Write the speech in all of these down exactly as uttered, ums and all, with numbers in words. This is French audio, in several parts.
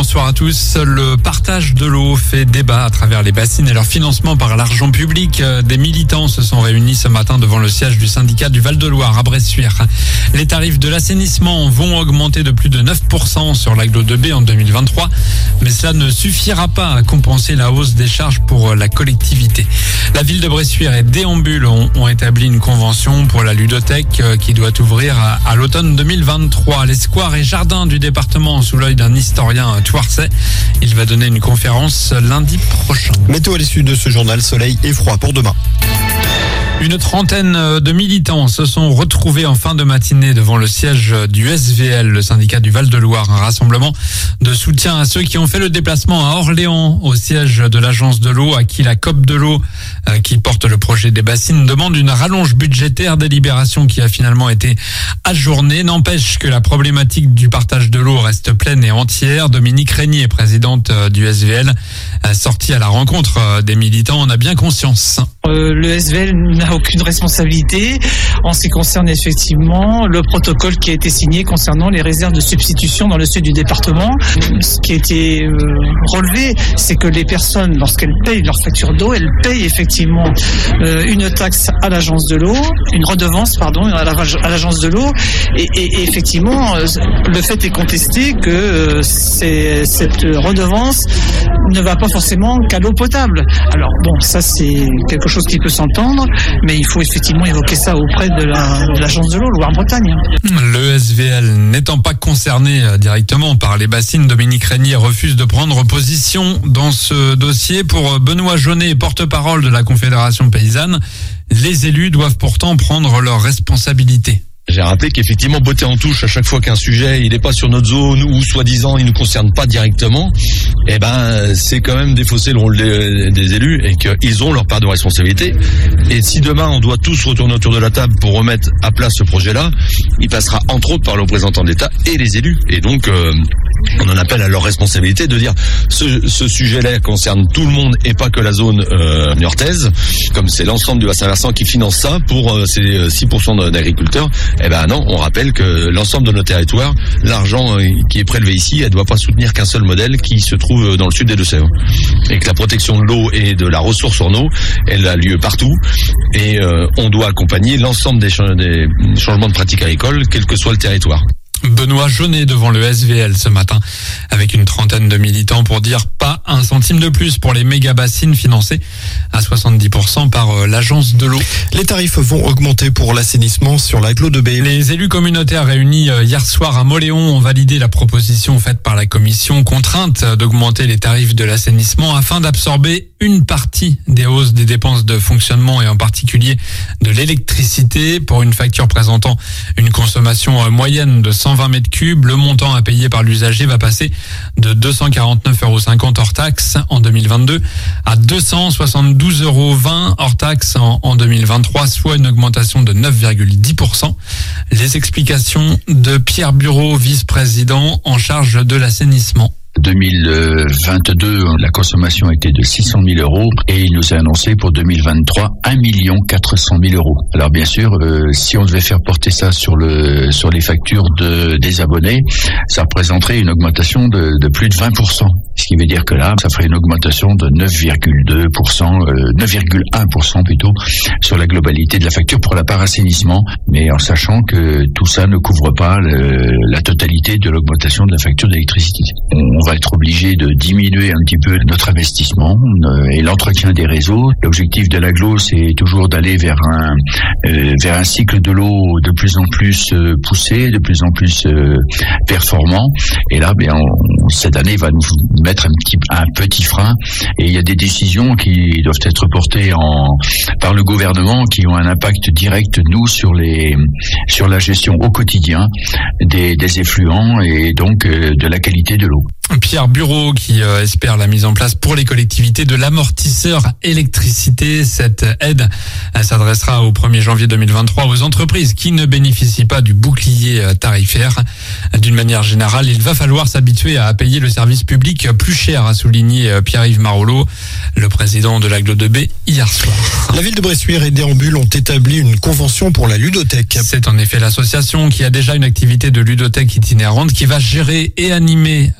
bonsoir à tous. Le partage de l'eau fait débat à travers les bassines et leur financement par l'argent public. Des militants se sont réunis ce matin devant le siège du syndicat du Val-de-Loire à Bressuire. Les tarifs de l'assainissement vont augmenter de plus de neuf pour cent sur l'agglo deux B en deux mille vingt-trois, mais cela ne suffira pas à compenser la hausse des charges pour la collectivité. La ville de Bressuire et Déambule ont, ont établi une convention pour la ludothèque qui doit ouvrir à, à l'automne deux mille vingt-trois. Les squares et jardins du département sous l'œil d'un historien touarçais. Il va donner une conférence lundi prochain. Météo à l'issue de ce journal, soleil et froid pour demain. Une trentaine de militants se sont retrouvés en fin de matinée devant le siège du S V L, le syndicat du Val-de-Loire. Un rassemblement de soutien à ceux qui ont fait le déplacement à Orléans, au siège de l'agence de l'eau, à qui la C O P de l'eau, qui porte le projet des bassines, demande une rallonge budgétaire. Délibération qui a finalement été ajournée. N'empêche que la problématique du partage de l'eau reste pleine et entière. Dominique Régnier, présidente du S V L, sortie à la rencontre des militants, en a bien conscience. Euh, le S V L n'a aucune responsabilité en ce qui concerne effectivement le protocole qui a été signé concernant les réserves de substitution dans le sud du département. Ce qui a été euh, relevé, c'est que les personnes, lorsqu'elles payent leur facture d'eau, elles payent effectivement euh, une taxe à l'agence de l'eau, une redevance, pardon, à, la, à l'agence de l'eau, et, et, et effectivement, euh, le fait est contesté que euh, c'est, cette redevance ne va pas forcément qu'à l'eau potable. Alors bon, ça c'est quelque chose qui peut s'entendre, mais il faut effectivement évoquer ça auprès de, la, de l'agence de l'eau Loire-Bretagne. Le S V L n'étant pas concerné directement par les bassines, Dominique Régnier refuse de prendre position dans ce dossier. Pour Benoît Jaunet, porte-parole de la Confédération paysanne, les élus doivent pourtant prendre leurs responsabilités. J'ai rappelé qu'effectivement, botter en touche à chaque fois qu'un sujet il n'est pas sur notre zone ou soi-disant il ne nous concerne pas directement, eh ben c'est quand même défausser le rôle des, des élus et qu'ils ont leur part de responsabilité. Et si demain on doit tous retourner autour de la table pour remettre à plat ce projet-là, il passera entre autres par le représentant de l'État et les élus. Et donc euh, on en appelle à leur responsabilité de dire ce, ce sujet-là concerne tout le monde et pas que la zone euh, niortaise, comme c'est l'ensemble du bassin versant qui finance ça pour euh, ces six pour cent d'agriculteurs. Eh ben non, on rappelle que l'ensemble de nos territoires, l'argent qui est prélevé ici, elle ne doit pas soutenir qu'un seul modèle qui se trouve dans le sud des Deux-Sèvres. Et que la protection de l'eau et de la ressource en eau, elle a lieu partout. Et euh, on doit accompagner l'ensemble des, ch- des changements de pratiques agricoles, quel que soit le territoire. Benoît Jaunet devant le S V L ce matin avec une trentaine de militants pour dire pas un centime de plus pour les méga bassines financées à soixante-dix pour cent par l'agence de l'eau. Les tarifs vont augmenter pour l'assainissement sur l'agglo deux B. Les élus communautaires réunis hier soir à Mauléon ont validé la proposition faite par la commission contrainte d'augmenter les tarifs de l'assainissement afin d'absorber une partie des hausses des dépenses de fonctionnement et en particulier de l'électricité. Pour une facture présentant une consommation moyenne de cent vingt mètres cubes, le montant à payer par l'usager va passer de deux cent quarante-neuf euros cinquante hors taxe en deux mille vingt-deux à deux cent soixante-douze euros vingt hors taxe en, en deux mille vingt-trois, soit une augmentation de neuf virgule dix pour cent. Les explications de Pierre Bureau, vice-président en charge de l'assainissement. deux mille vingt-deux, la consommation était de six cent mille euros et il nous a annoncé pour deux mille vingt-trois un million quatre cent mille euros. Alors bien sûr, euh, si on devait faire porter ça sur le sur les factures de des abonnés, ça représenterait une augmentation de, de plus de vingt pour cent. Ce qui veut dire que là, ça ferait une augmentation de neuf virgule deux pour cent, euh, neuf virgule un pour cent plutôt, sur la globalité de la facture pour la part assainissement, mais en sachant que tout ça ne couvre pas le, la totalité de l'augmentation de la facture d'électricité. On, on va être obligé de diminuer un petit peu notre investissement euh, et l'entretien des réseaux. L'objectif de l'agglo, c'est toujours d'aller vers un euh, vers un cycle de l'eau de plus en plus euh, poussé, de plus en plus euh, performant. Et là, bien, on, cette année va nous mettre un petit un petit frein. Et il y a des décisions qui doivent être portées en par le gouvernement qui ont un impact direct nous sur les sur la gestion au quotidien des des effluents et donc euh, de la qualité de l'eau. Pierre Bureau qui euh, espère la mise en place pour les collectivités de l'amortisseur électricité. Cette aide elle s'adressera au premier janvier deux mille vingt-trois aux entreprises qui ne bénéficient pas du bouclier tarifaire. D'une manière générale, il va falloir s'habituer à payer le service public plus cher, a souligné Pierre-Yves Marollo, le président de l'agglo deux B, hier soir. La ville de Bressuire et Déambule ont établi une convention pour la ludothèque. C'est en effet l'association qui a déjà une activité de ludothèque itinérante qui va gérer et animer la ludothèque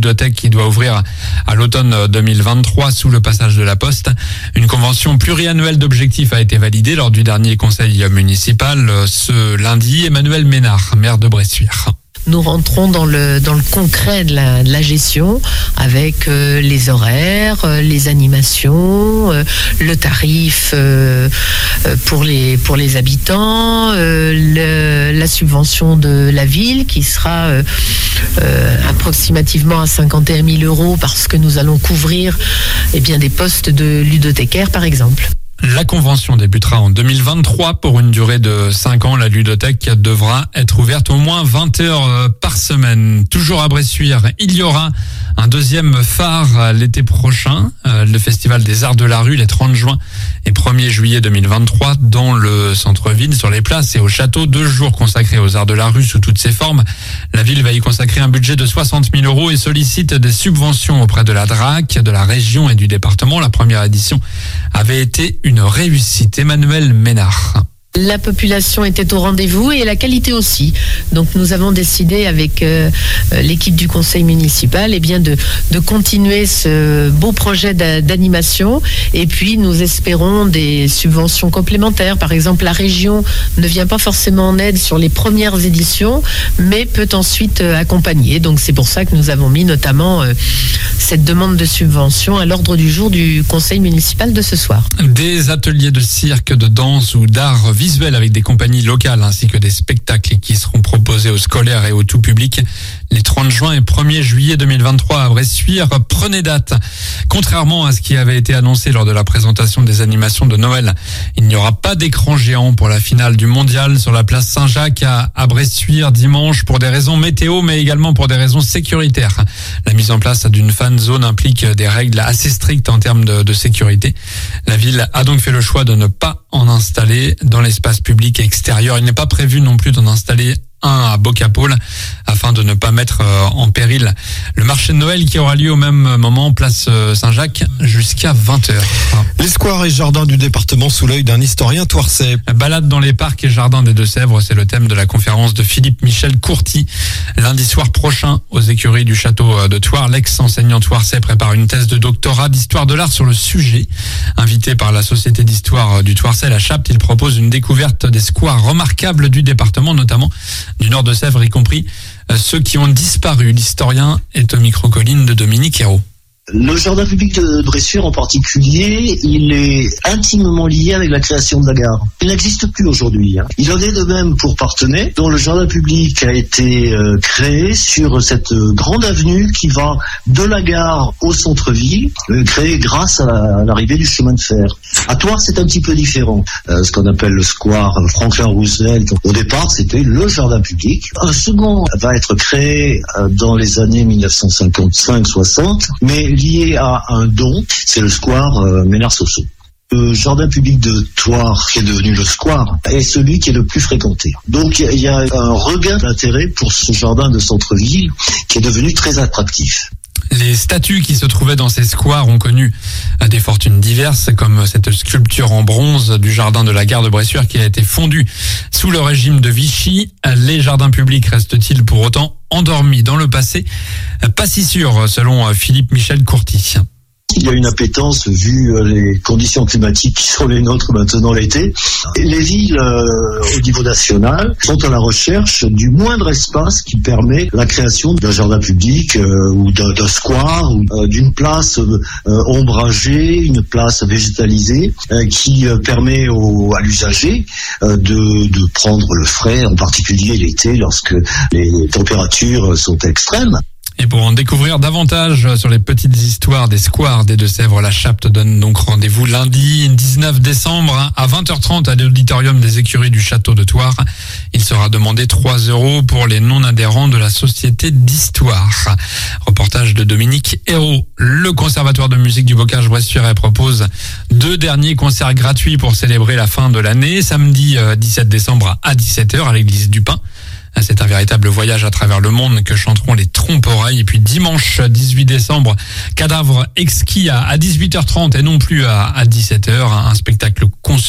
ludothèque qui doit ouvrir à l'automne deux mille vingt-trois sous le passage de la Poste. Une convention pluriannuelle d'objectifs a été validée lors du dernier conseil municipal ce lundi. Emmanuel Ménard, maire de Bressuire. Nous rentrons dans le dans le concret de la, de la gestion avec euh, les horaires, euh, les animations, euh, le tarif euh, pour les pour les habitants, euh, le, la subvention de la ville qui sera euh, euh, approximativement à cinquante et un mille euros parce que nous allons couvrir eh bien des postes de ludothécaires par exemple. La convention débutera en deux mille vingt-trois pour une durée de cinq ans. La ludothèque devra être ouverte au moins vingt heures par semaine. Toujours à Bressuire, il y aura un deuxième phare l'été prochain, le Festival des Arts de la Rue, les trente juin et premier juillet deux mille vingt-trois dans le centre-ville, sur les places et au château. Deux jours consacrés aux Arts de la Rue sous toutes ses formes. La ville va y consacrer un budget de soixante mille euros et sollicite des subventions auprès de la D R A C, de la région et du département. La première édition avait été une réussite. Emmanuel Ménard. La population était au rendez-vous et la qualité aussi. Donc nous avons décidé avec euh, l'équipe du conseil municipal eh bien de, de continuer ce beau projet d'animation et puis nous espérons des subventions complémentaires. Par exemple, la région ne vient pas forcément en aide sur les premières éditions mais peut ensuite euh, accompagner. Donc c'est pour ça que nous avons mis notamment euh, cette demande de subvention à l'ordre du jour du conseil municipal de ce soir. Des ateliers de cirque, de danse ou d'art visuel avec des compagnies locales ainsi que des spectacles qui seront proposés aux scolaires et au tout public les trente juin et premier juillet deux mille vingt-trois à Bressuire. Prenez date. Contrairement à ce qui avait été annoncé lors de la présentation des animations de Noël, il n'y aura pas d'écran géant pour la finale du mondial sur la place Saint-Jacques à, à Bressuire dimanche pour des raisons météo mais également pour des raisons sécuritaires. La mise en place d'une fan zone implique des règles assez strictes en termes de, de sécurité. La ville a donc fait le choix de ne pas en installer dans l'espace public et extérieur. Il n'est pas prévu non plus d'en installer un à Bocapole afin de ne pas mettre en péril le marché de Noël qui aura lieu au même moment place Saint-Jacques jusqu'à vingt heures. Les squares et jardins du département sous l'œil d'un historien touarçais. Balade dans les parcs et jardins des Deux-Sèvres, c'est le thème de la conférence de Philippe Michel Courty lundi soir prochain aux écuries du château de Thouars. L'ex-enseignant touarçais prépare une thèse de doctorat d'histoire de l'art sur le sujet. Invité par la Société d'histoire du Touarçais, la Chapte, il propose une découverte des squares remarquables du département, notamment du nord de Sèvres, y compris ceux qui ont disparu. L'historien est au micro-colline de Dominique Hérault. Le jardin public de Bressuire en particulier, il est intimement lié avec la création de la gare. Il n'existe plus aujourd'hui. Hein. Il en est de même pour Partenay, dont le jardin public a été euh, créé sur cette euh, grande avenue qui va de la gare au centre-ville, euh, créée grâce à, la, à l'arrivée du chemin de fer. À Thouars, c'est un petit peu différent. Euh, ce qu'on appelle le square Franklin Roosevelt, au départ, c'était le jardin public. Un second va être créé euh, dans les années mille neuf cent cinquante-cinq soixante, mais lié à un don, c'est le square euh, Ménard-Sosso. Le jardin public de Thouars, qui est devenu le square, est celui qui est le plus fréquenté. Donc il y a un regain d'intérêt pour ce jardin de centre-ville qui est devenu très attractif. Les statues qui se trouvaient dans ces squares ont connu des fortunes diverses, comme cette sculpture en bronze du jardin de la gare de Bressuire qui a été fondue sous le régime de Vichy. Les jardins publics restent-ils pour autant endormis dans le passé? Pas si sûr, selon Philippe Michel Courty. Il y a une appétence vu les conditions climatiques qui sont les nôtres maintenant l'été. Les villes euh, au niveau national sont à la recherche du moindre espace qui permet la création d'un jardin public euh, ou d'un, d'un square ou euh, d'une place euh, ombragée, une place végétalisée euh, qui euh, permet au, à l'usager euh, de, de prendre le frais, en particulier l'été lorsque les températures sont extrêmes. Et pour en découvrir davantage sur les petites histoires des squares des Deux-Sèvres, la Chapte donne donc rendez-vous lundi dix-neuf décembre à vingt heures trente à l'auditorium des écuries du château de Thouars. Il sera demandé trois euros pour les non-adhérents de la Société d'histoire. Reportage de Dominique Hérault. Le Conservatoire de musique du Bocage Bressuire propose deux derniers concerts gratuits pour célébrer la fin de l'année. Samedi dix-sept décembre à dix-sept heures à l'église du Pin. C'est un véritable voyage à travers le monde que chanteront les Trompe-Oreilles. Et puis dimanche dix-huit décembre, Cadavre exquis à dix-huit heures trente et non plus à dix-sept heures. Un spectacle conçu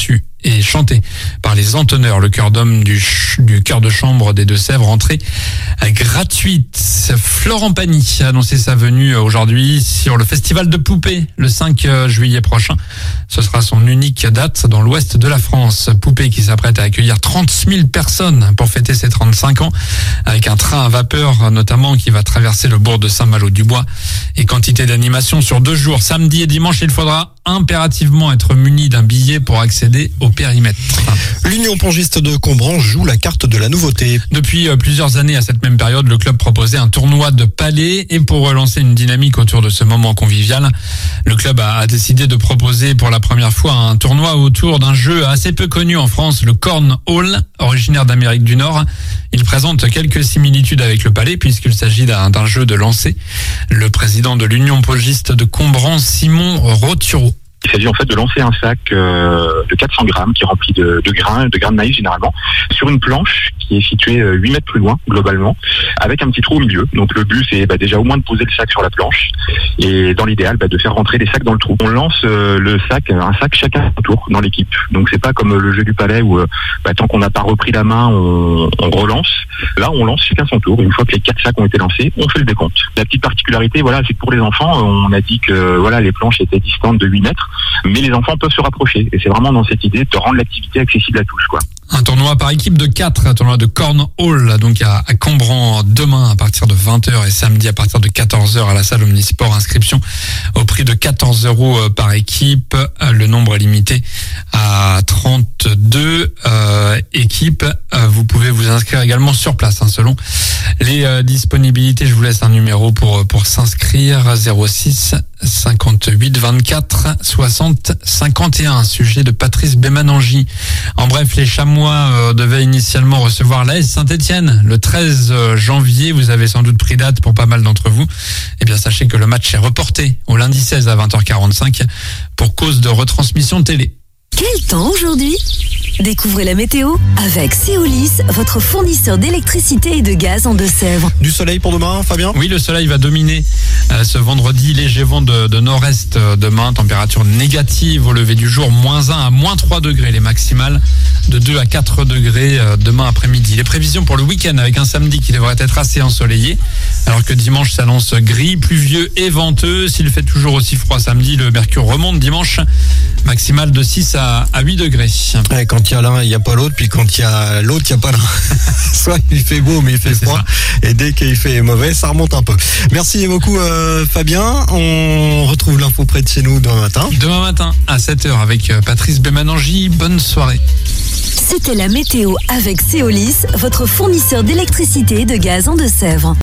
et chanté par les Entonneurs, le chœur d'homme du, ch- du chœur de chambre des Deux-Sèvres, entrée gratuite. Florent Pagny a annoncé sa venue aujourd'hui sur le festival de Poupée le cinq juillet prochain. Ce sera son unique date dans l'ouest de la France. Poupée qui s'apprête à accueillir trente mille personnes pour fêter ses trente-cinq ans, avec un train à vapeur notamment qui va traverser le bourg de Saint-Malo-du-Bois. Et quantité d'animation sur deux jours, samedi et dimanche. Il faudra impérativement être muni d'un billet pour accéder au périmètre. L'Union Pongiste de Combran joue la carte de la nouveauté. Depuis plusieurs années, à cette même période, le club proposait un tournoi de palets, et pour relancer une dynamique autour de ce moment convivial, le club a décidé de proposer pour la première fois un tournoi autour d'un jeu assez peu connu en France, le cornhole, originaire d'Amérique du Nord. Il présente quelques similitudes avec le palais puisqu'il s'agit d'un, d'un jeu de lancer. Le président de l'Union Pongiste de Combran, Simon Rotureau. Il s'agit en fait de lancer un sac euh, de quatre cents grammes qui est rempli de, de grains, de grains de maïs généralement, sur une planche qui est située huit mètres plus loin globalement, avec un petit trou au milieu. Donc le but c'est bah, déjà au moins de poser le sac sur la planche et dans l'idéal bah, de faire rentrer les sacs dans le trou. On lance euh, le sac, un sac chacun son tour dans l'équipe. Donc c'est pas comme le jeu du palais où euh, bah, tant qu'on n'a pas repris la main, on, on relance. Là on lance chacun son tour. Une fois que les quatre sacs ont été lancés, on fait le décompte. La petite particularité, voilà, c'est que pour les enfants, on a dit que voilà les planches étaient distantes de huit mètres. Mais les enfants peuvent se rapprocher. Et c'est vraiment dans cette idée de rendre l'activité accessible à tous, quoi. Un tournoi par équipe de quatre, un tournoi de cornhole, donc à, à Combran demain à partir de vingt heures et samedi à partir de quatorze heures à la salle Omnisport. Inscription au prix de quatorze euros par équipe. Le nombre est limité à trente-deux euh, équipes. Vous pouvez vous inscrire également sur place, hein, selon les euh, disponibilités. Je vous laisse un numéro pour, pour s'inscrire. zéro six cinquante-huit vingt-quatre soixante cinquante et un. Sujet de Patrice Bémanangi. En bref, les Chamois euh, devaient initialement recevoir l'A S Saint-Etienne le treize janvier. Vous avez sans doute pris date pour pas mal d'entre vous. Eh bien, sachez que le match est reporté au lundi seize à vingt heures quarante-cinq pour cause de retransmission télé. Quel temps aujourd'hui ? Découvrez la météo avec Céolis, votre fournisseur d'électricité et de gaz en Deux-Sèvres. Du soleil pour demain, Fabien ? Oui, le soleil va dominer euh, ce vendredi. Léger vent de, de nord-est euh, demain. Température négative au lever du jour. moins un à moins trois degrés. Les maximales de deux à quatre degrés euh, demain après-midi. Les prévisions pour le week-end avec un samedi qui devrait être assez ensoleillé. Alors que dimanche s'annonce gris, pluvieux et venteux. S'il fait toujours aussi froid samedi, le mercure remonte dimanche. Maximale de six à huit degrés. Ouais, quand il y a l'un, il n'y a pas l'autre, puis quand il y a l'autre, il n'y a pas l'un. Soit il fait beau, mais il fait C'est froid. ça. Et dès qu'il fait mauvais, ça remonte un peu. Merci beaucoup, euh, Fabien. On retrouve l'info près de chez nous demain matin. Demain matin à sept heures avec Patrice Bémanangi. Bonne soirée. C'était la météo avec Céolis, votre fournisseur d'électricité et de gaz en Deux-Sèvres.